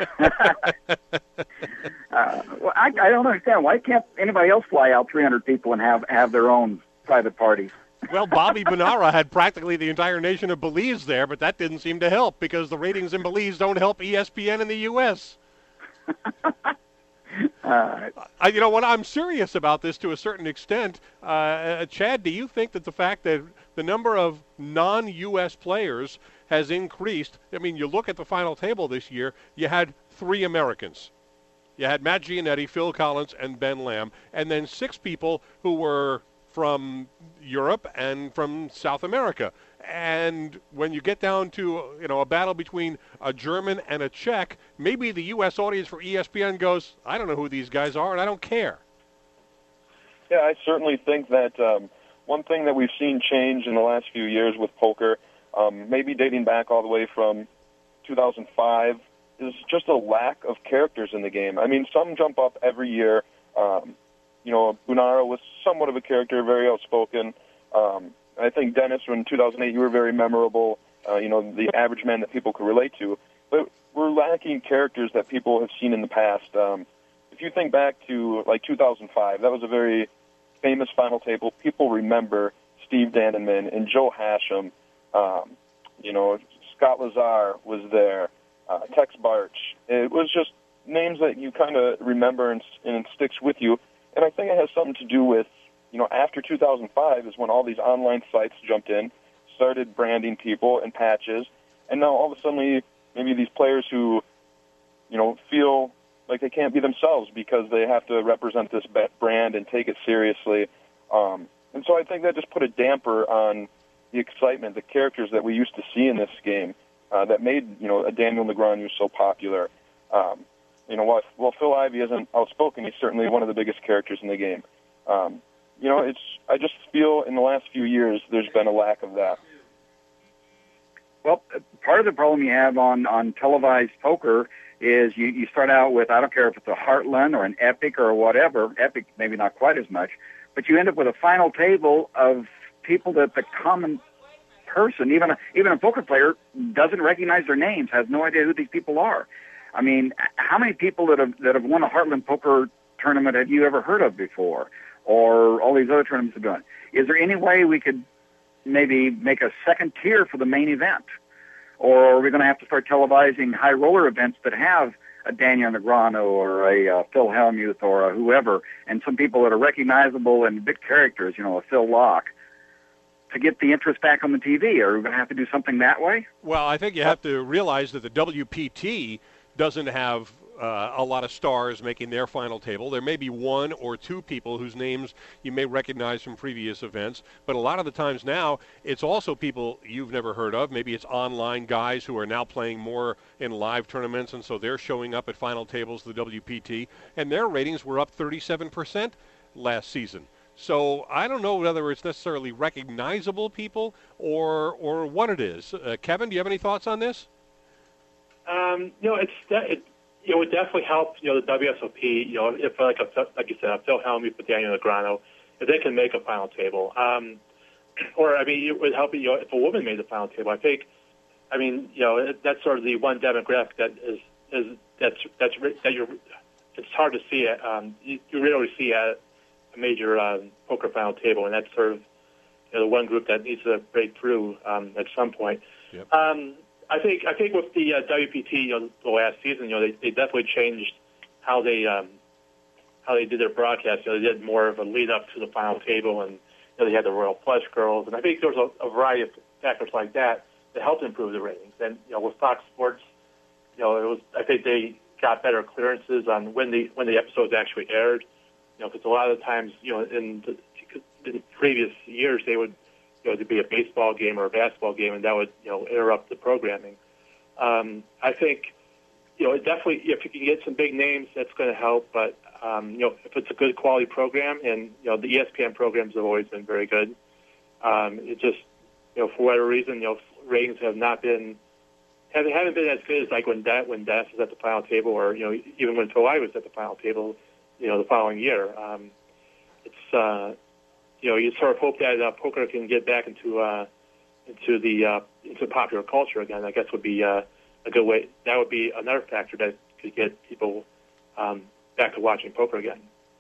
I don't understand. Why can't anybody else fly out 300 people and have their own private parties?
Well, Bobby Bonara had practically the entire nation of Belize there, but that didn't seem to help because the ratings in Belize don't help ESPN in the U.S. I'm serious about this to a certain extent. Chad, do you think that the fact that the number of non-U.S. players has increased? You look at the final table this year, you had 3 Americans. You had Matt Giannetti, Phil Collins, and Ben Lamb, and then 6 people who were from Europe and from South America. And when you get down to, a battle between a German and a Czech, maybe the U.S. audience for ESPN goes, I don't know who these guys are, and I don't care.
Yeah, I certainly think that one thing that we've seen change in the last few years with poker, maybe dating back all the way from 2005, is just a lack of characters in the game. Some jump up every year. Bunara was somewhat of a character, very outspoken. I think, Dennis, in 2008, you were very memorable, the average man that people could relate to. But we're lacking characters that people have seen in the past. If you think back to, 2005, that was a very famous final table. People remember Steve Dandenman and Joe Hashem. Scott Lazar was there, Tex Barch. It was just names that you kind of remember and it sticks with you. And I think it has something to do with, after 2005 is when all these online sites jumped in, started branding people and patches, and now all of a sudden maybe these players who, feel like they can't be themselves because they have to represent this brand and take it seriously. And so I think that just put a damper on the excitement, the characters that we used to see in this game that made, a Daniel Negreanu so popular. While Phil Ivey isn't outspoken, he's certainly one of the biggest characters in the game. I just feel in the last few years there's been a lack of that.
Well, part of the problem you have on televised poker is you start out with, I don't care if it's a Heartland or an Epic or whatever, Epic maybe not quite as much, but you end up with a final table of people that the common person, even a poker player, doesn't recognize their names, has no idea who these people are. I mean, how many people that have won a Heartland poker tournament have you ever heard of before, or all these other tournaments have done? Is there any way we could maybe make a second tier for the main event? Or are we going to have to start televising high roller events that have a Daniel Negreanu or a Phil Hellmuth or a whoever, and some people that are recognizable and big characters, a Phil Locke, to get the interest back on the TV? Are we going to have to do something that way?
Well, I think you have to realize that the WPT doesn't have a lot of stars making their final table. There may be one or two people whose names you may recognize from previous events, but a lot of the times now it's also people you've never heard of. Maybe it's online guys who are now playing more in live tournaments, and so they're showing up at final tables of the WPT, and their ratings were up 37% last season. So I don't know whether it's necessarily recognizable people or what it is. Kevin, do you have any thoughts on this?
It would definitely help, the WSOP, if like you said, Phil Hellmuth with Daniel Negreanu, if they can make a final table. It would help, if a woman made the final table. I think, that's sort of the one demographic it's hard to see it. You rarely see at a major poker final table, and that's sort of the one group that needs to break through at some point.
Yep.
I think with the WPT, the last season, they definitely changed how they did their broadcast. They did more of a lead up to the final table, and they had the Royal Flush Girls, and I think there was a variety of factors like that helped improve the ratings. And with Fox Sports, I think they got better clearances on when the episodes actually aired. Because a lot of the times, in previous years, they would. To be a baseball game or a basketball game, and that would, interrupt the programming. I think, it definitely, if you can get some big names, that's going to help. But, if it's a good quality program, and, the ESPN programs have always been very good. It just, for whatever reason, ratings haven't been as good as like when Dennis was at the final table, or, even when Phil Ivey was at the final table, the following year. You sort of hope that poker can get back into popular culture again. I guess would be a good way. That would be another factor that could get people back to watching poker again.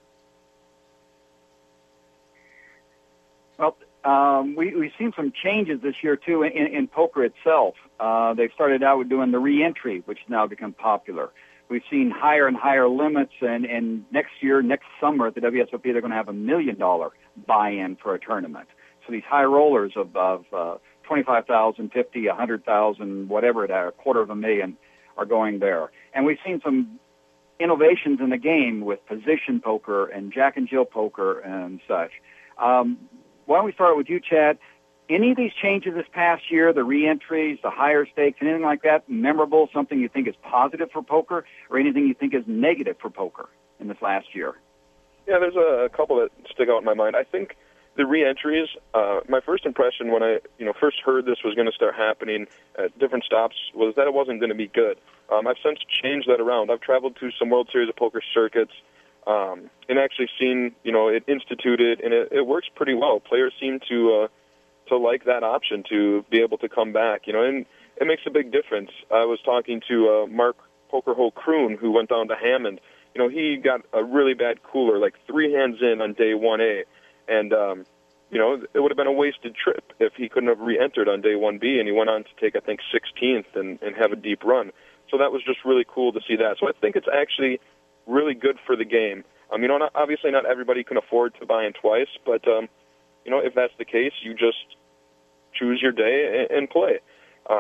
Well, we've seen some changes this year too in poker itself. They've started out with doing the re-entry, which has now become popular. We've seen higher and higher limits, and next summer at the WSOP, they're going to have $1 million buy-in for a tournament. So these high rollers of 25,000, 50, 100,000, whatever it is, $250,000 are going there. And we've seen some innovations in the game with position poker and Jack and Jill poker and such. Why don't we start with you, Chad? Any of these changes this past year, the re-entries, the higher stakes, anything like that, memorable, something you think is positive for poker, or anything you think is negative for poker in this last year?
Yeah, there's a couple that stick out in my mind. I think the re-entries, my first impression when I first heard this was going to start happening at different stops was that it wasn't going to be good. I've since changed that around. I've traveled to some World Series of Poker circuits and actually seen it instituted, and it works pretty well. Players seem to like that option to be able to come back, and it makes a big difference. I was talking to Mark Pokerhole Kroon, who went down to Hammond. He got a really bad cooler, like 3 hands in on day 1A, and, it would have been a wasted trip if he couldn't have re-entered on day 1B, and he went on to take, I think, 16th and have a deep run. So that was just really cool to see that. So I think it's actually really good for the game. Obviously not everybody can afford to buy in twice, but, if that's the case, you just choose your day and play.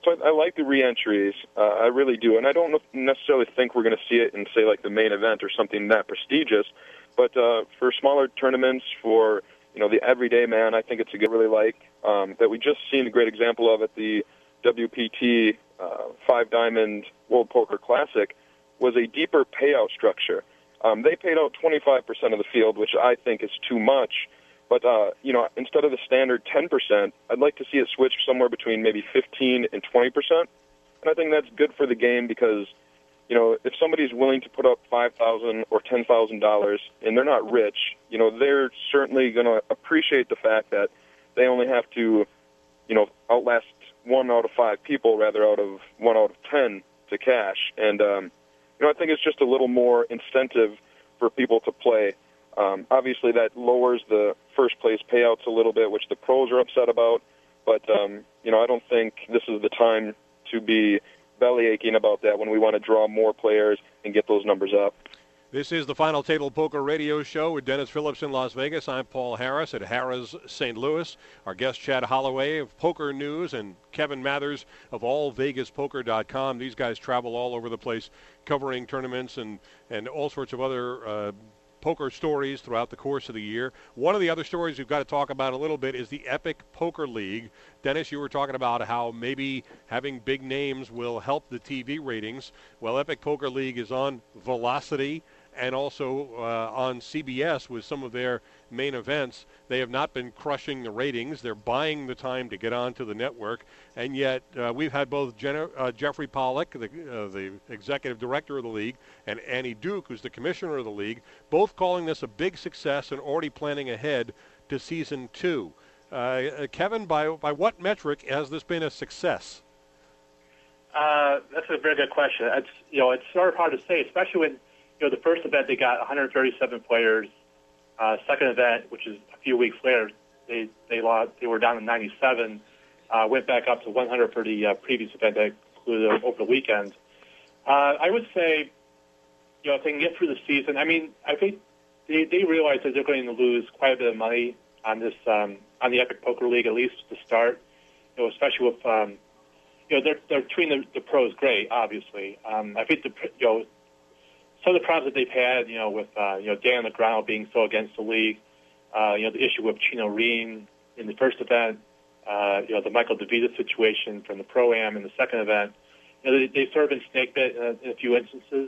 So I like the re-entries. I really do. And I don't necessarily think we're going to see it in, say, like the main event or something that prestigious. But for smaller tournaments, for the everyday man, I think it's a good, really like that we just seen a great example of at the WPT 5-Diamond World Poker Classic was a deeper payout structure. They paid out 25% of the field, which I think is too much. But, instead of the standard 10%, I'd like to see it switch somewhere between maybe 15 and 20%. And I think that's good for the game because, if somebody's willing to put up $5,000 or $10,000 and they're not rich, they're certainly going to appreciate the fact that they only have to, outlast 1 out of 5 people rather out of 1 out of 10 to cash. And, I think it's just a little more incentive for people to play. Obviously, that lowers the first-place payouts a little bit, which the pros are upset about. But, I don't think this is the time to be belly aching about that when we want to draw more players and get those numbers up.
This is the Final Table Poker Radio Show with Dennis Phillips in Las Vegas. I'm Paul Harris at Harrah's St. Louis. Our guest, Chad Holloway of Poker News, and Kevin Mathers of AllVegasPoker.com. These guys travel all over the place covering tournaments and all sorts of other poker stories throughout the course of the year. One of the other stories we've got to talk about a little bit is the Epic Poker League. Dennis, you were talking about how maybe having big names will help the TV ratings. Well, Epic Poker League is on Velocity and also on CBS with some of their main events. They have not been crushing the ratings. They're buying the time to get onto the network, and yet we've had both Jeffrey Pollack, the executive director of the league, and Annie Duke, who's the commissioner of the league, both calling this a big success and already planning ahead to season 2. Kevin, by what metric has this been a success?
That's a very good question. It's sort of hard to say, especially when the first event they got 137 players. Second event, which is a few weeks later, they were down to 97. Went back up to 100 for the previous event that included over the weekend. I would say, if they can get through the season, I think they realize that they're going to lose quite a bit of money on this on the Epic Poker League, at least to start. Especially with they're treating the pros great, obviously. I think some of the problems that they've had, with Dan Negreanu being so against the league, the issue with Chino Reen in the first event, the Michael DeVita situation from the Pro-Am in the second event, they've sort of been snake bit in a few instances.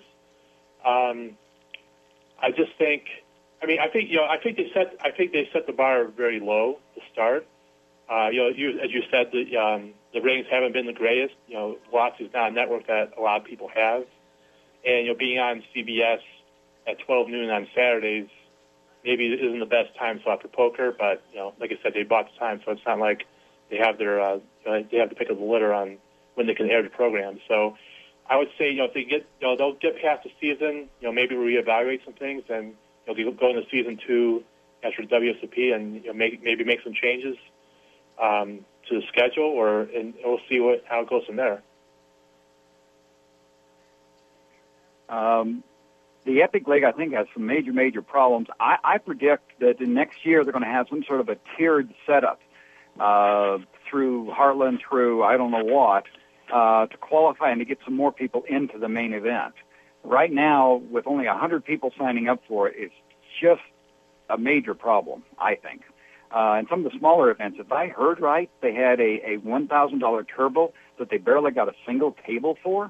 I just think, I think they set the bar very low to start. As you said, the ratings haven't been the greatest. Velocity is not a network that a lot of people have. And, being on CBS at 12 noon on Saturdays maybe it isn't the best time slot for poker, but, like I said, they bought the time, so it's not like they have their, they have the pick of the litter on when they can air the program. So I would say, if they get, they'll get past the season, maybe reevaluate some things and, go into season 2 after WSOP and, maybe make some changes to the schedule, and we'll see how it goes from there.
The Epic League, I think, has some major problems. I predict that the next year they're going to have some sort of a tiered setup through Heartland, through I don't know what, to qualify and to get some more people into the main event. Right now, with only 100 people signing up for it, it's just a major problem, I think. And some of the smaller events, if I heard right, they had a $1,000 turbo that they barely got a single table for.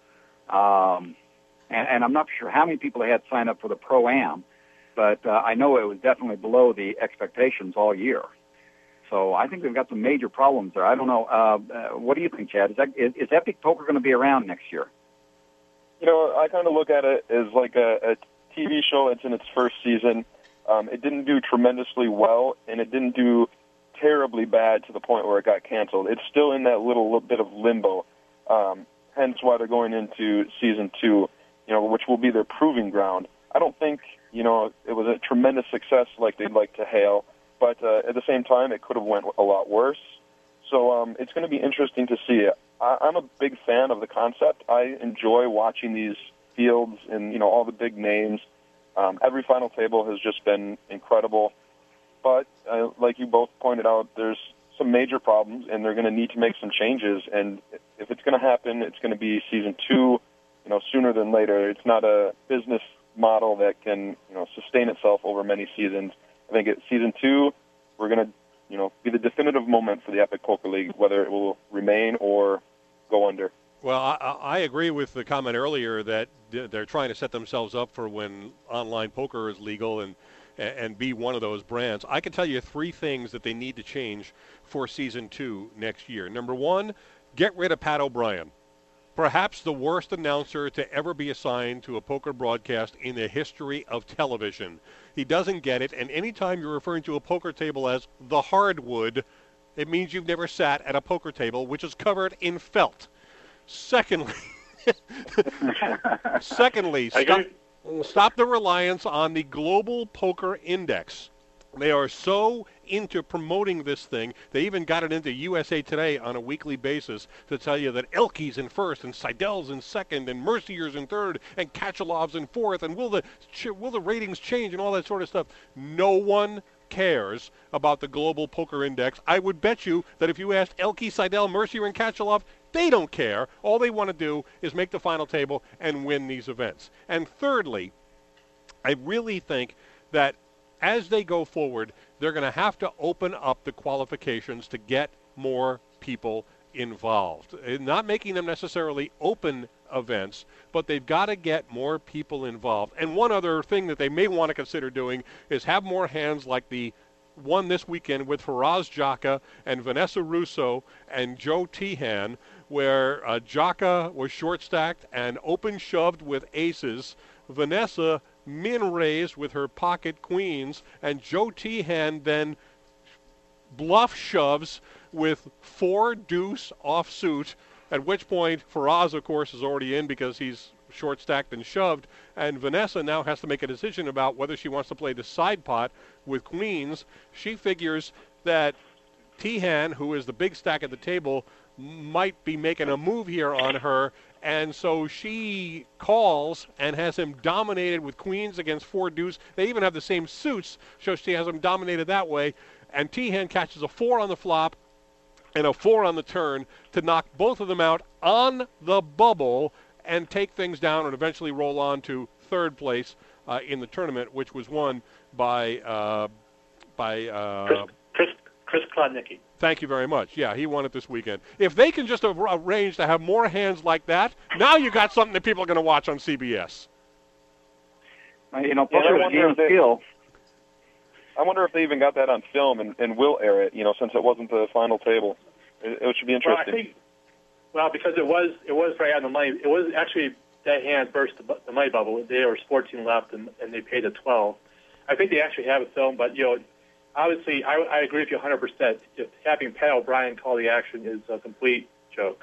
And I'm not sure how many people they had sign up for the Pro-Am, but I know it was definitely below the expectations all year. So I think they've got some major problems there. I don't know. What do you think, Chad? Is Epic Poker going to be around next year?
I kind of look at it as like a TV show that's in its first season. It didn't do tremendously well, and it didn't do terribly bad to the point where it got canceled. It's still in that little bit of limbo, hence why they're going into season 2, which will be their proving ground. I don't think, it was a tremendous success like they'd like to hail, but at the same time, it could have went a lot worse. So it's going to be interesting to see. I'm a big fan of the concept. I enjoy watching these fields and, all the big names. Every final table has just been incredible. But like you both pointed out, there's some major problems, and they're going to need to make some changes. And if it's going to happen, it's going to be season 2, sooner than later. It's not a business model that can, sustain itself over many seasons. I think at season 2, we're going to, be the definitive moment for the Epic Poker League, whether it will remain or go under.
Well, I agree with the comment earlier that they're trying to set themselves up for when online poker is legal and be one of those brands. I can tell you 3 things that they need to change for season 2 next year. Number 1, get rid of Pat O'Brien. Perhaps the worst announcer to ever be assigned to a poker broadcast in the history of television. He doesn't get it, and anytime you're referring to a poker table as the hardwood, it means you've never sat at a poker table which is covered in felt. Secondly, stop the reliance on the Global Poker Index. They are so into promoting this thing. They even got it into USA Today on a weekly basis to tell you that Elke's in first and Seidel's in second and Mercier's in third and Kachelov's in fourth and will the ratings change and all that sort of stuff. No one cares about the Global Poker Index. I would bet you that if you asked Elke, Seidel, Mercier, and Kachelov, they don't care. All they want to do is make the final table and win these events. And thirdly, I really think that as they go forward, they're going to have to open up the qualifications to get more people involved. Not making them necessarily open events, but they've got to get more people involved. And one other thing that they may want to consider doing is have more hands like the one this weekend with Faraz Jaka and Vanessa Russo and Joe Tehan, where Jaka was short-stacked and open-shoved with aces. Vanessa min-raised with her pocket queens, and Joe Tehan then bluff shoves with 4 deuce offsuit, at which point Faraz, of course, is already in because he's short-stacked and shoved, and Vanessa now has to make a decision about whether she wants to play the side pot with queens. She figures that Tehan, who is the big stack at the table, might be making a move here on her, and so she calls and has him dominated with queens against 4 deuce. They even have the same suits, so she has him dominated that way, and Tehan catches a 4 on the flop and a 4 on the turn to knock both of them out on the bubble and take things down and eventually roll on to third place in the tournament, which was won by
Chris Klodnicki.
Thank you very much. Yeah, he won it this weekend. If they can just arrange to have more hands like that, now you got something that people are going to watch on CBS.
Poker is a game of skill.
I wonder if they even got that on film and will air it, since it wasn't the final table. It should be interesting.
Because it was right on the money. It was actually that hand burst the money bubble. There was 14 left, and they paid a 12. I think they actually have a film, but, obviously, I agree with you 100%. If having Pat O'Brien call the action is a complete joke.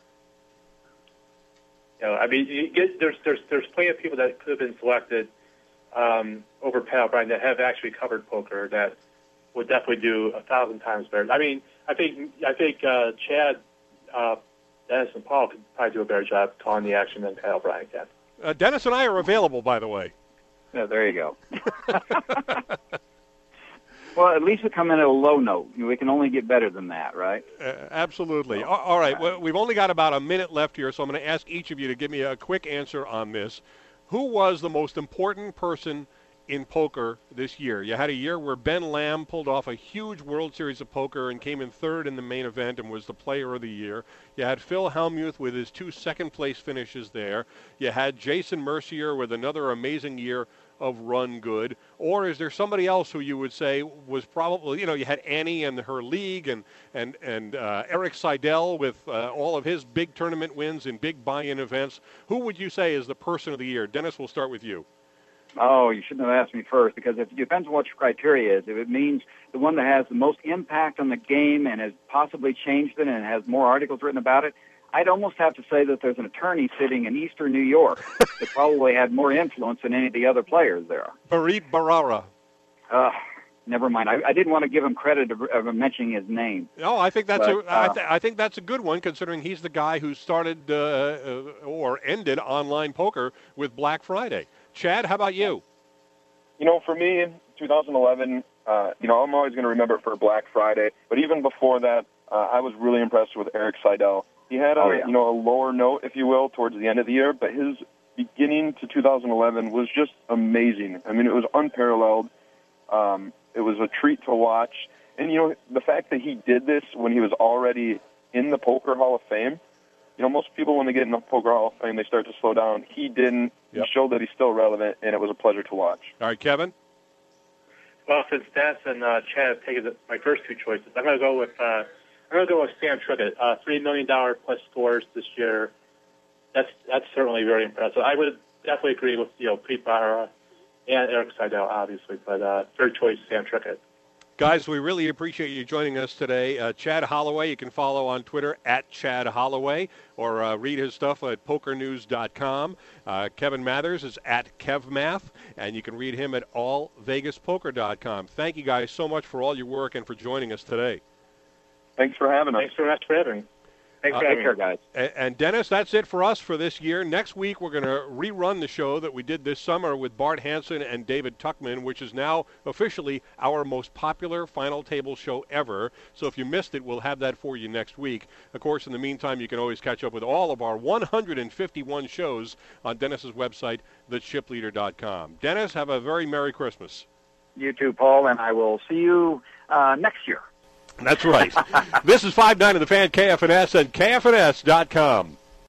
There's plenty of people that could have been selected over Pat O'Brien that have actually covered poker that would definitely do 1,000 times better. I think Chad, Dennis, and Paul could probably do a better job calling the action than Pat O'Brien can.
Dennis and I are available, by the way.
Yeah, there you go. Well, at least we come in at a low note. We can only get better than that, right?
Absolutely. All right. Well, we've only got about a minute left here, so I'm going to ask each of you to give me a quick answer on this. Who was the most important person in poker this year? You had a year where Ben Lamb pulled off a huge World Series of Poker and came in third in the main event and was the player of the year. You had Phil Hellmuth with his 2 second-place finishes there. You had Jason Mercier with another amazing year of run good. Or is there somebody else who you would say was probably, you had Annie and her league and Eric Seidel with all of his big tournament wins in big buy-in events. Who would you say is the person of the year? Dennis, we'll start with you.
Oh, you shouldn't have asked me first, because it depends on what your criteria is. If it means the one that has the most impact on the game and has possibly changed it and has more articles written about it, I'd almost have to say that there's an attorney sitting in eastern New York that probably had more influence than any of the other players there.
Fareed Barara.
Never mind. I didn't want to give him credit of mentioning his name.
No, I think that's I think that's a good one, considering he's the guy who started or ended online poker with Black Friday. Chad, how about you?
For me, 2011, I'm always going to remember it for Black Friday. But even before that, I was really impressed with Eric Seidel. He had a lower note, if you will, towards the end of the year, but his beginning to 2011 was just amazing. I mean, it was unparalleled. It was a treat to watch. And, the fact that he did this when he was already in the Poker Hall of Fame, most people when they get in the Poker Hall of Fame, they start to slow down. He didn't. Yep. He showed that he's still relevant, and it was a pleasure to watch.
All right, Kevin?
Well, since Dennis and Chad have taken my first two choices, I'm going to go with Sam Trickett. $3 million plus scores this year. That's certainly very impressive. I would definitely agree with Pete Barra and Eric Seidel, obviously, but third choice Sam Trickett.
Guys, we really appreciate you joining us today. Chad Holloway, you can follow on Twitter at Chad Holloway, or read his stuff at pokernews.com. Kevin Mathers is at KevMath, and you can read him at allvegaspoker.com. Thank you guys so much for all your work and for joining us today.
Thanks for having us.
Thanks very much for having me.
Thanks for having me, guys.
And Dennis, that's it for us for this year. Next week, we're going to rerun the show that we did this summer with Bart Hansen and David Tuckman, which is now officially our most popular Final Table show ever. So if you missed it, we'll have that for you next week. Of course, in the meantime, you can always catch up with all of our 151 shows on Dennis's website, thechipleader.com. Dennis, have a very Merry Christmas.
You too, Paul, and I will see you next year.
That's right. This is 5-9 of the Fan, KFNS, and KFNS.com.